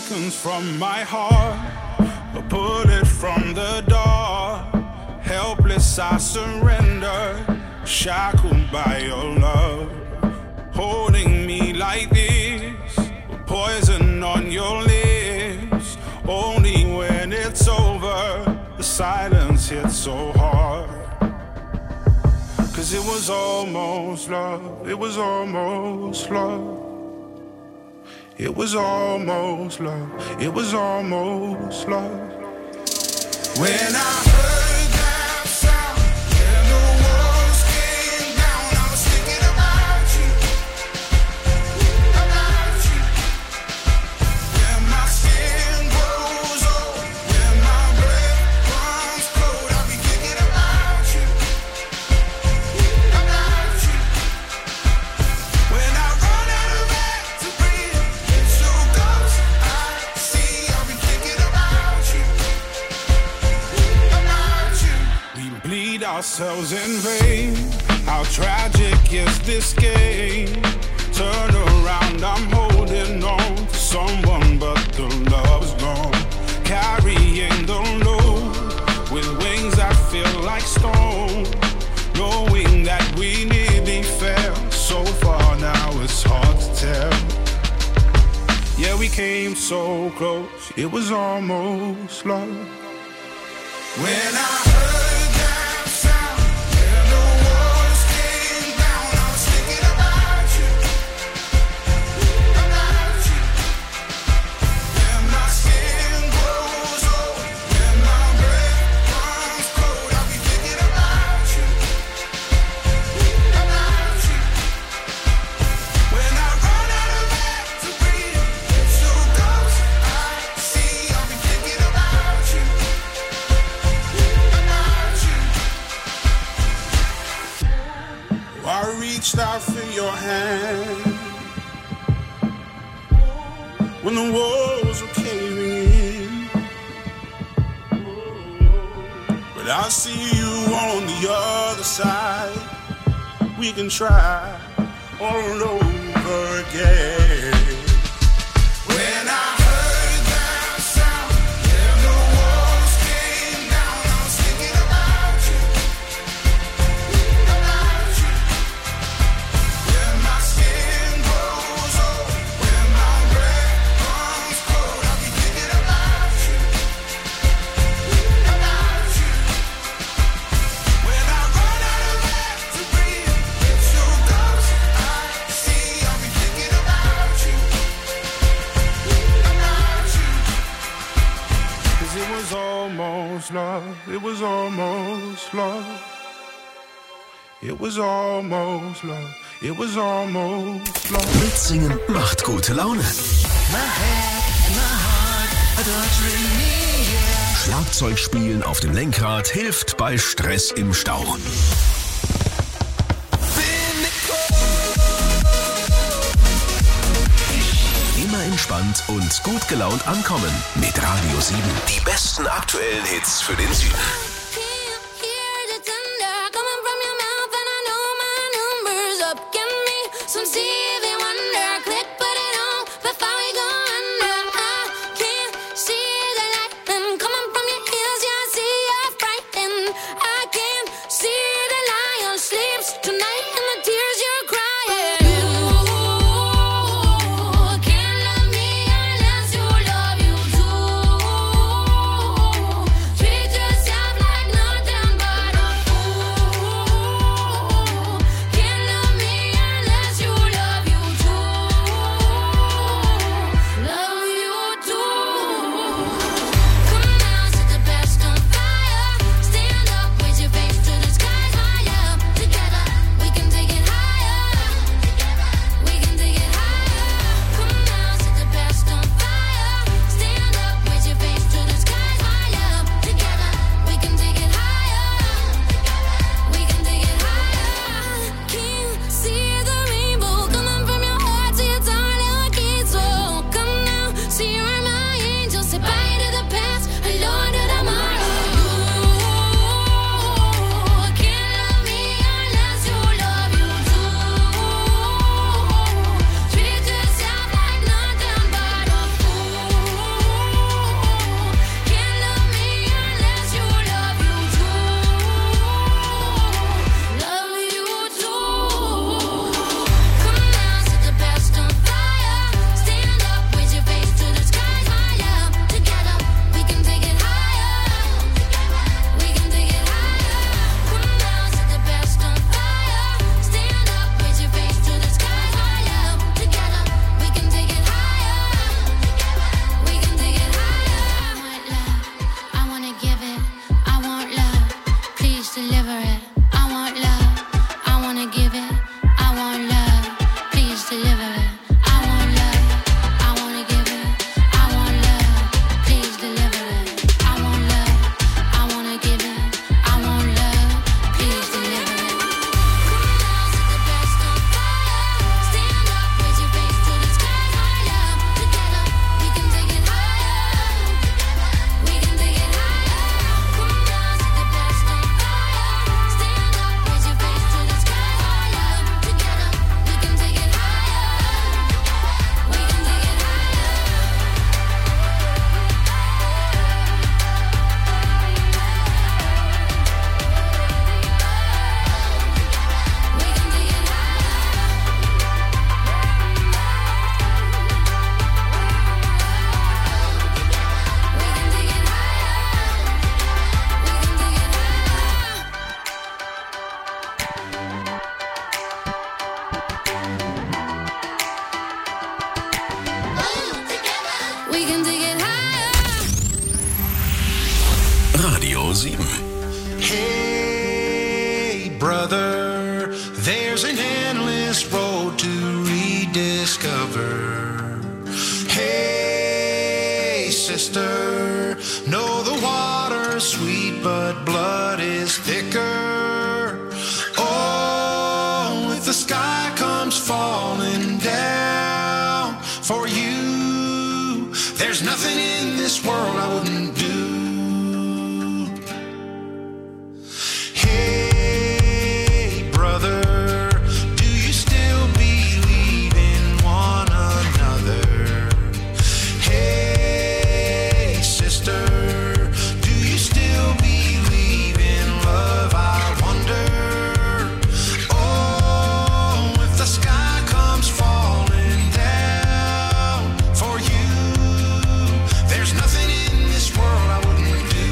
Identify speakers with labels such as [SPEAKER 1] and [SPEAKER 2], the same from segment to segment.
[SPEAKER 1] seconds from my heart, a bullet from the door. Helpless I surrender, shackled by your love. Holding me like this, poison on your lips. Only when it's over, the silence hits so hard. 'Cause it was almost love, it was almost love. It was almost love, it was almost love. When I heard that sound, when the walls came down, I was thinking about you, about you. When my skin grows old, when my breath runs cold, I'll be thinking about you, about you. When I run out of air to breathe, it's your ghost I see, I'll be thinking about you, about you. We bleed ourselves in vain. How tragic is this game? Turn around, I'm holding on to someone, but the love's gone. Carrying the load with wings that feel like stone. Knowing that we nearly fell so far, now it's hard to tell. Yeah, we came so close, it was almost love. When I heard that sound, when the walls came down, I was thinking about you, about you. When my skin grows old, when my breath runs cold, I'll be thinking about you, about you. When I run out of air to breathe, it's your ghost I see, I'll be thinking about you, about you. I reached out for your hand when the walls were caving in, but I see you on the other side. We can try all over again. When I heard that sound, when the walls came down, I was thinking about you, about you. When my skin grows old, when my breath runs cold, I'll be thinking about you, about you. When I run out of air to breathe, it's your ghost I see, I'll be thinking about you, about you. 'Cause it was almost love, it was almost love. It was almost love, it was almost love.
[SPEAKER 2] Mitsingen macht gute Laune. Schlagzeug spielen auf dem Lenkrad hilft bei Stress im Stau. Immer entspannt und gut gelaunt ankommen mit Radio 7. Die besten aktuellen Hits für den Süden.
[SPEAKER 3] Treat yourself like
[SPEAKER 2] 7.
[SPEAKER 3] Hey, brother, there's an endless road to rediscover. Hey, sister, know the water's sweet, but blood is thicker. Oh, if the sky comes falling down for you, there's nothing in this world I wouldn't do. Hey, brother, do you still believe in one another? Hey, sister, do you still believe in love? I wonder. Oh, if the sky comes falling down for you, there's nothing in this world I wouldn't do.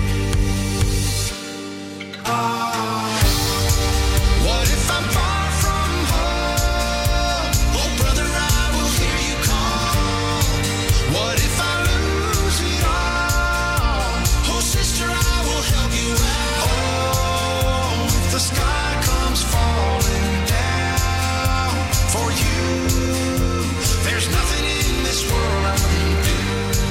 [SPEAKER 3] What if I'm far from home? Oh, brother, I will hear you call. What if I lose it all? Oh, sister, I will help you out. Oh, if the sky comes falling down for you, there's nothing in this world I wouldn't do.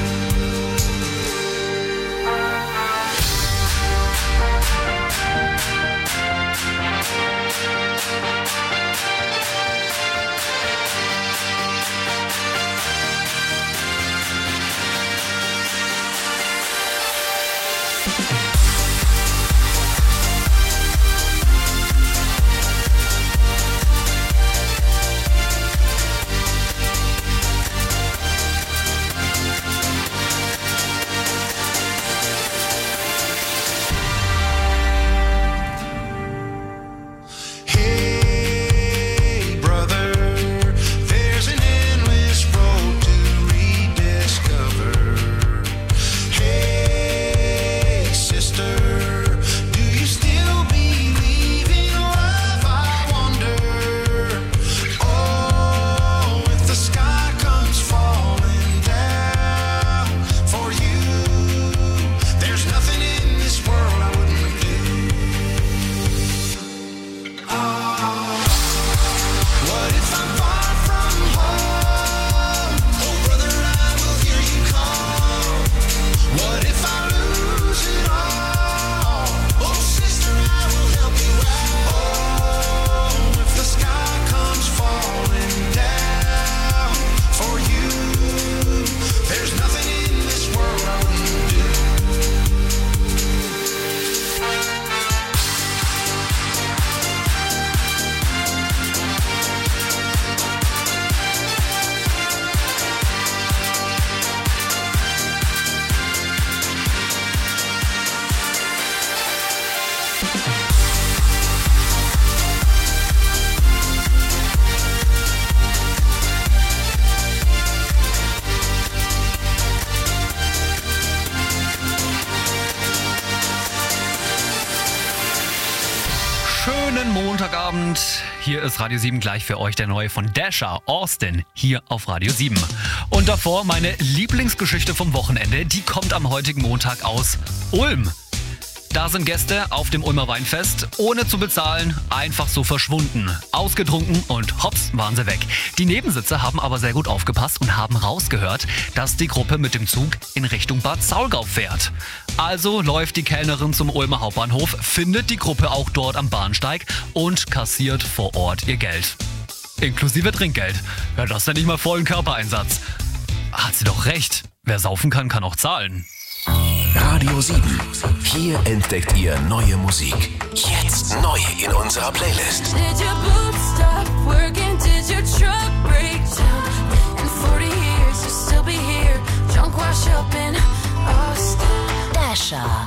[SPEAKER 3] Hey, brother, there's an endless road to rediscover. Hey, sister, do you still believe in love? I wonder. Oh, if the sky comes falling down for you, there's nothing in this world I wouldn't do. What if I'm far from home? Oh, brother, I will hear you call. What if I lose it all? Oh, sister, I will help you out. Oh, if the sky comes falling down for you, there's nothing in this world I wouldn't do.
[SPEAKER 4] Schönen Montagabend. Hier ist Radio 7 gleich für euch der neue von Dasher, Austin, hier auf Radio 7. Und davor meine Lieblingsgeschichte vom Wochenende, die kommt am heutigen Montag aus Ulm. Da sind Gäste auf dem Ulmer Weinfest, ohne zu bezahlen, einfach so verschwunden. Ausgetrunken und hops, waren sie weg. Die Nebensitzer haben aber sehr gut aufgepasst und haben rausgehört, dass die Gruppe mit dem Zug in Richtung Bad Saulgau fährt. Also läuft die Kellnerin zum Ulmer Hauptbahnhof, findet die Gruppe auch dort am Bahnsteig und kassiert vor Ort ihr Geld. Inklusive Trinkgeld. Wäre das denn nicht mal vollen Körpereinsatz? Hat sie doch recht. Wer saufen kann, kann auch zahlen.
[SPEAKER 2] Radio 7. Hier entdeckt ihr neue Musik. Jetzt neu in unserer Playlist.
[SPEAKER 5] Did your boots stop working? Did your truck break down? In 40 years you'll still be here. Drunk wash up in Austin.
[SPEAKER 6] Dasher,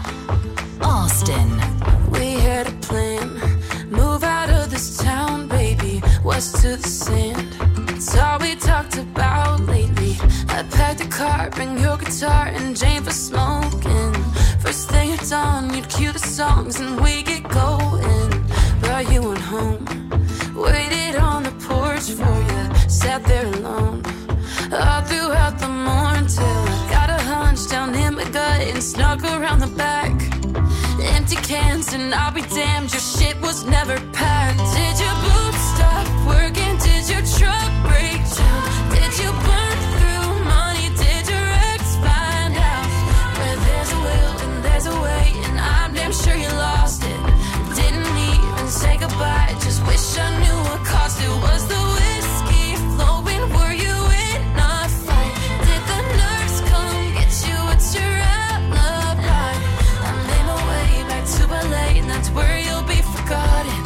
[SPEAKER 6] Austin.
[SPEAKER 5] We had a plan. Move out of this town, baby. West to the sand. It's all we talked about lately. I packed a car, bring your guitar and Jane for smoking. First thing at dawn, you'd cue the songs and we get going. But you went home, waited on the porch for you, sat there alone. All throughout the morning till I got a hunch down in my gut and snuck around the back. empty cans, and I'll be damned, your shit was never packed. Did you boo?